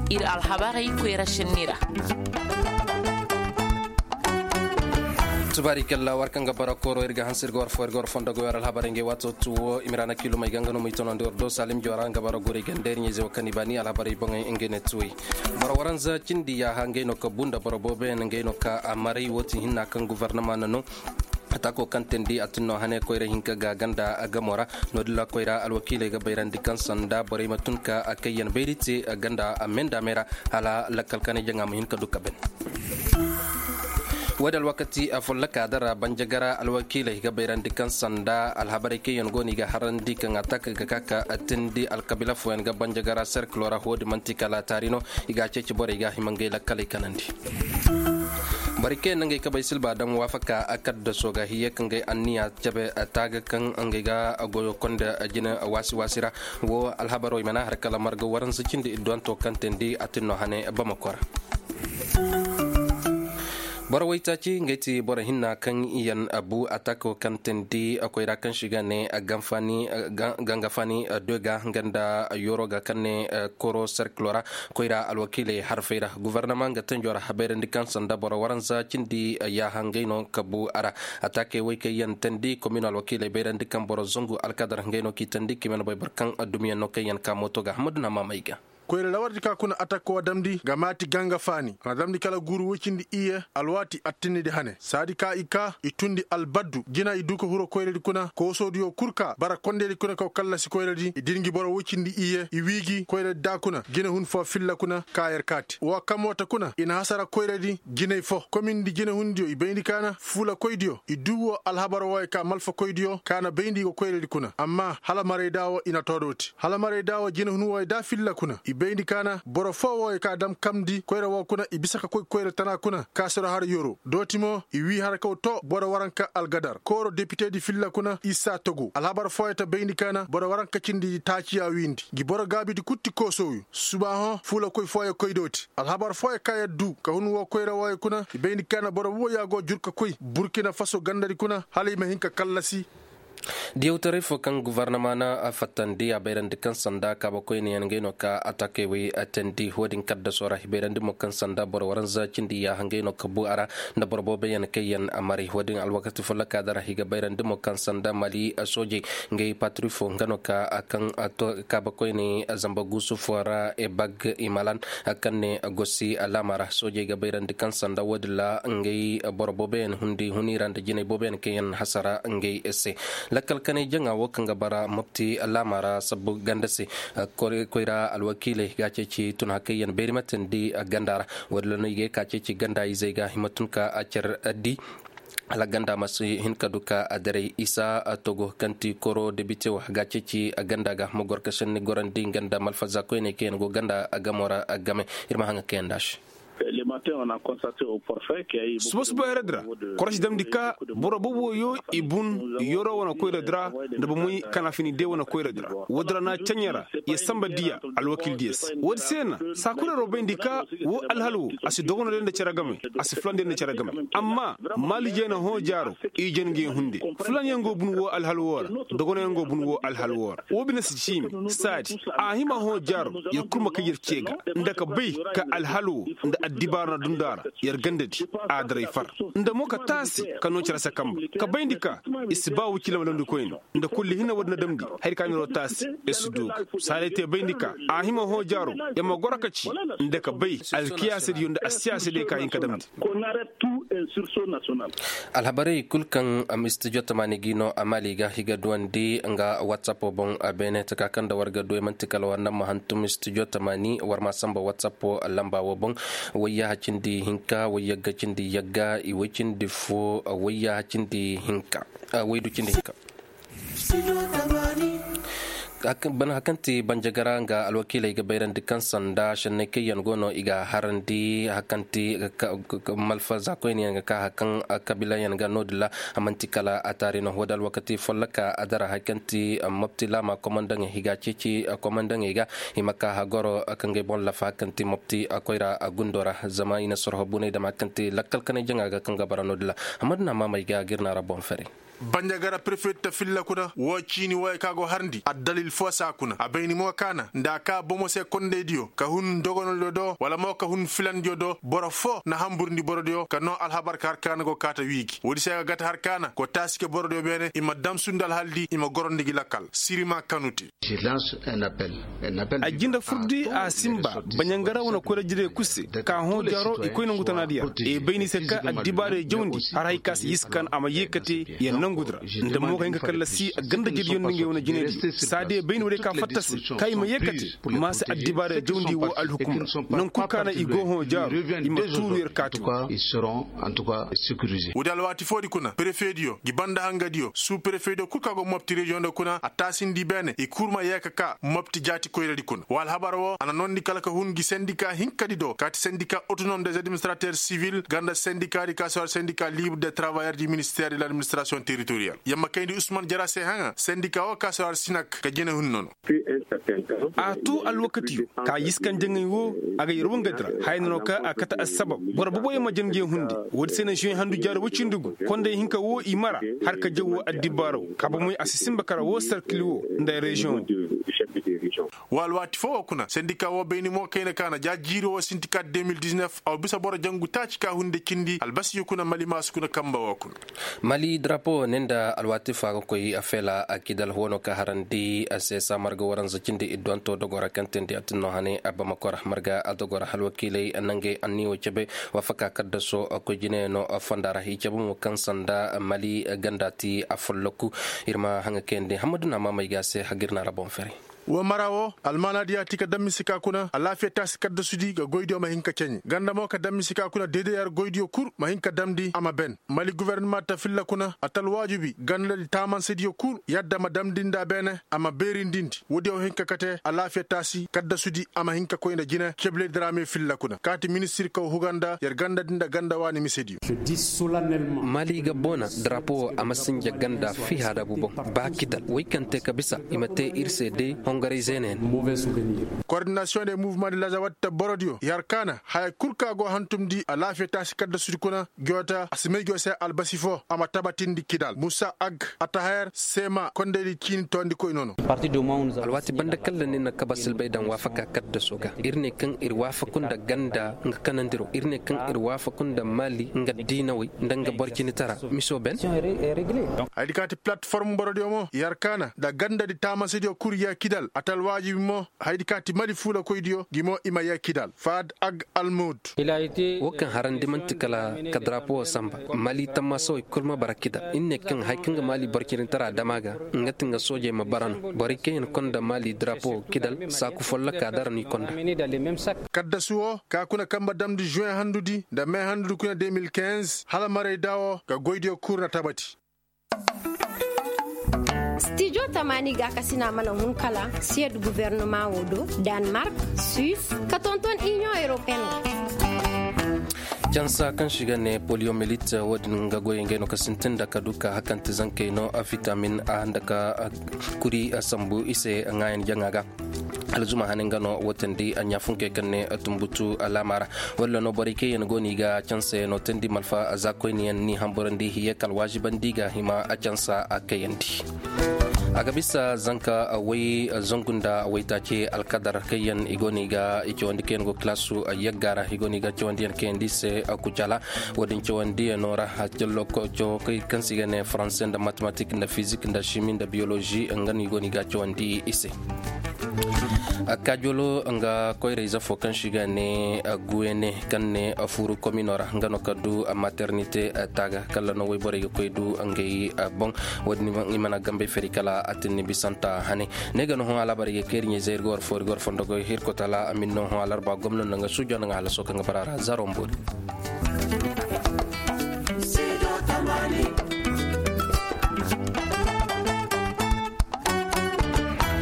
ir alhabari kwera shinira. Tubarikalla warkanga bara koro irga hansir gor fonda go yaral habarenge wato tuwo imrana kilo mai gangano mai tonon do salim joranga bara gori gender nyeze wakani bani ala bara ibonga engene tuwi bara waranza cindi ya hangeno ka bunda bara bobe ngeno ka amari woti hinna kan gouvernement nano atako kantendi atunno hane koyre hinka ga ganda agamora nodilla koyra alwakile ga bayrandi kan sanda bare matunka akayen beyriti ganda amenda mera ala lakal kane janga hinka dukaben wadal wakati afollaka dara banjagara alwakila higa bayrandi kan sanda alhabarike yongoni ga harandi kan ataka ga kaka atindi alkabila fuan ga banjagara circlora hodi mantika la tarino iga ceci bore ga himange la kale kanandi barike nangai ka baisil ba dan wafaka akad da soga hiye kan gai anniya jabe taga kan angai ga agoyo konda ajina wasira wo alhabaro mana har kala marga waran sikin di idon to kantendi atinno hane bamakora Barawaita ci ngati bora hinna kan iyan abu atako kan tendi akwai da kan shiga ne a gangafani doga ganda yoro ga kan ne koro circlora koira alwakile harfeira gouvernement ga tanjora haberin dikan sanda bora waranza cindi ya hangaino kabu ara atake wai kai yan tendi communal wakile beran dikan bora zongu alkadar hangaino ki tendi kimen boy barkan adumiya no kai yan kamoto ga hamadu na mamaiga koyre lawardi ka kuna atakko damdi ga mati ganga fani na damdi kala guru wikindi iye alwati attinidi hane sadi ka ika itundi albaddu gina iduko huro koyre kuna ko sodiyo kurka bara kondeli kuna ko kala si koyre di idingi boro wikindi iye i wigi koyre da kuna gina hun fo filla kuna kayer kati wa kamota kuna ina hasara koyre di gina fo komin di gina hundio i bendi kana fula koydio i duwo alhabaro way ka malfa koydio kana bendi ko koyre di kuna amma hala mare dawo ina todoti hala mare dawo gina hun way da filla kuna bendi kana boro fowo ka dam kamdi koyre wo kuna ibisaka koyre tana kuna kasoro har yoro dotimo i wi har ko to boro waranka algadar koro député di filla kuna isa togo alhabar foyta bendi kana boro waranka cindi taciya windi gi boro gabi di kutti kosoyu subaho fula koy foye koy doti alhabar foye ka yaddu ka hun wo koyre wo kuna bendi kana boro wo yago jurka koy burkina faso gandari kuna halima hinka kallasi diewtare fo kan gouvernement na fatandi a bayrandi kan sanda ka ba koyni yan ngeno ka atake wi atendi hodin kadda sora hiberandi mo kan sanda bor waran za cindi ya hangeno ka bu ara na borbo be yan kayen amari hodin alwakati fo laka dara higa bayrandi mo kan sanda mali soje ngey patru fo ngano ka akan ato ka ba koyni azamba gusu fora e bag imalan akanne gosi alamara soje ga bayrandi kan sanda wodla ngey borbo be yan hundi hunirande jine boben kayen hasara ngey esse lakal kane janga wakanga bara mufti alamara sabu gandase koira alwakile gaceci tun hakayen berimaten di gandara wadlano yige kaceci ganda izega himatunka acer di ala ganda masu hinka duka a dare isa a togo kanti koro debite wa gaceci a ganda ga magor kashin ni gorandi ganda malfaza ko ne ken go ganda a gamora a game irma hanga ken dash le matin on a constaté au forfait qu'il y a eu beaucoup de koraj dam dika boro bobo yo ibun yoro wana koyredra ndabo muy kana fini de wana koyredra wodra na chanyara ya samba dia alwakil dies wod sena sakura roben dika wo alhalu asi dogono den de ceragame asi flande den ceragame amma mali jena ho jaro i jenge hunde flan yango bun wo alhalu wora dogono yango bun wo alhalu wora wo binas chimi sadi a hima ho jaro ya kurma kayir cega ndaka bay ka alhalu nda adibara dundara yar gandadi adrai far nda moka tasi kano cira sakam ka baindika isbawu kila walandu koyin nda kulli hina wadna damdi hay kaniro tasi esudu salete baindika a hima ho jaro ya magorakaci nda ka bay alkiyasa yunda asiyasa de kayin kadamdi alhabari kulkan amistijo tamani gino amaliga higa duwandi nga whatsapp bon abene takakan da warga do mantikal wannan mahantum istijo tamani war masamba whatsapp lamba wobon wayya hacindi hinka wayya gacindi yagga i wacindi fo wayya hacindi hinka waydu cindi hinka ban hakanti banjagara nga alwakila iga bayran dikan sanda shanne kayan gono iga harandi hakanti malfa zakoyni nga ka hakan kabila yan ga nodla amanti kala atari no wadal wakati follaka adara hakanti mabtila ma komandan higa cici komandan iga himaka hagoro akange bon la hakanti mabti akoira agundora zama ina sorho bunay da makanti lakkal kana janga ga kanga baranodla amadna mama iga girna rabon fere banjagara prefet ta filla kuna wo chini wo kago harndi addalil fo sa kuna abayni mo kana ndaka bomo se konde dio ka hun dogonol do wala mo ka hun filan do boro fo na hamburndi borodio ka no alhabar kar kana go kata wiki wodi se gata har kana ko taske borodio bene ima damsundal haldi ima gorondigi lakkal sirima kanuti. Je lance un appel ajinda furdi a simba banyangara wona ko rajide kusse ka ho jaro e koyno ngutanadia e bayni se ka adibare jawndi haray kas yiskan ama yekati ya nangudra nda mo kay kala si ganda jid yon ngi wona jinedi sade bayni wode ka fatas kay ma yekati ma se adibare jawndi wo al hukum non ko kana igo ho jaro imma turir katu ils seront en tout cas sécurisés. Udal wati fodi kuna prefedio gibanda hangadio sous prefedio kukago mopti region de kuna atasindi bene e kurma yekaka mopti jati koyredi kuna wal habaro ana nonni kala ka hungi syndicat hinkadi do kati syndicat autonome des administrateurs civils ganda syndicat di kasor syndicat libre des travailleurs du ministère de l'administration territoriale yamma kayndi Ousmane Diarra se hanga syndicat o kasor sinak ka jene hun non a tu al wakati ka yiskan jangi wo aga yerwon gadra hayno ka akata asbab bor bo boye ma jangi hundi wodi sene jin handu jar wucindugo konde hinka wo imara har ka jawo adibaro ka ba moy asisim bakara wo circle wo nda region wal wati fo kuna syndicat wo beyni mo kayna kana jajiro wo syndicat 2019 aw bisa boro jangu taci ka hunde kindi albasi kuna mali mas kuna kamba wo kuna mali drapo nenda alwati fa ko yi afela akidal hono ka harandi ase samarga waran zakindi idonto dogora kantende atno hane abama kor marga adogora halwakile anange anniwo cebe wa faka kadda so ko jine no fandara hi cebe mo kansanda mali gandati afoloku irma hanga kende hamaduna mamay gase hagirna rabon fere wa marawo almana dia tika dammi sika kuna alafiya tas kadda sudi ga goydio ma hinka kenyi ganda mo ka dammi sika kuna DDR goydio kur ma hinka damdi ama ben mali gouvernement ta filla kuna atal wajibi ganda di taman sedio kur yadda ma damdinda bene ama berindindi wodi o hinka kate alafiya tasi kadda sudi ama hinka koyna jina keble drame filla kuna kati ministre ko huganda yer ganda dinda ganda wani misedio je dis solennellement mali gabona drapo amasinja ganda fi hada bubo bakita weekante kabisa imate ircd mauvais souvenir. Coordination des mouvements de Lazawat Borodio Yarkana hay kurka go hantumdi alafiya tasi kadda sudikuna gyota asimego se albasifo amatabatindi kidal Musa Ag Ataher Sema kondeli kin tondi ko inono parti do maunza alwati banda kallan na kabasil baydan wafaka kadda soga irne kan irwafakun da ganda nga kanandiro irne kan irwafakun da mali nga dinawi ndanga borkini tara miso ben aidikati platform Borodio mo Yarkana da ganda di tamasidio kuriya kidal atal wajibi mo haydikati mali fula koydio gimo ima ya kidal fad ag almud wakan harandi mantikala kadrapo samba mali tamaso kulma barakida inne kan haykinga mali barkirin tara damaga ngatinga soje mabaran barike konda mali drapo kidal saku folla kadarani konda kadda suwo ka kuna kamba damdi juin handudi da mai handudu kuna 2015 hala mare dawo ga goydio kurna tabati Studio Tamani ga kasina mana hunkala sied gouvernement wodo Denmark, Suisse, katonton Union Européenne. jansa kan shiga ne poliomyelite wadin ga goyen gaino kasintin da ka duka hakan tizanke no a vitamin A da ka kuri sambu ise ngayen jangaga alzuma hanin gano watan di anya funke kanne tumbutu alamara walla no barike yen goni ga chance no tendi malfa azakoini ni hamburandi hiye kal wajiban diga hima a chansa akayandi aga bisa zanka awai zongunda awai take alkadar kayan igoni ga ichwandi ken go klasu yaggara igoni ga chwandi ken dise akujala wadin chwandi nora hajello ko jo kai kansiga ne français da mathématique da physique da chimie da biologie ngani igoni ga chwandi ise akajolo nga koyre za fokan shiga ne guene kanne afuru kominora ngano kadu maternité taga kala no way bore ko du ngey bon wadni imana gambe ferikala atini bisanta hane nega no ala bari kernye zer gor for gor fondo ko hir ko tala amin no ala ba gomno nga sujo nga ala soka nga barara zarombod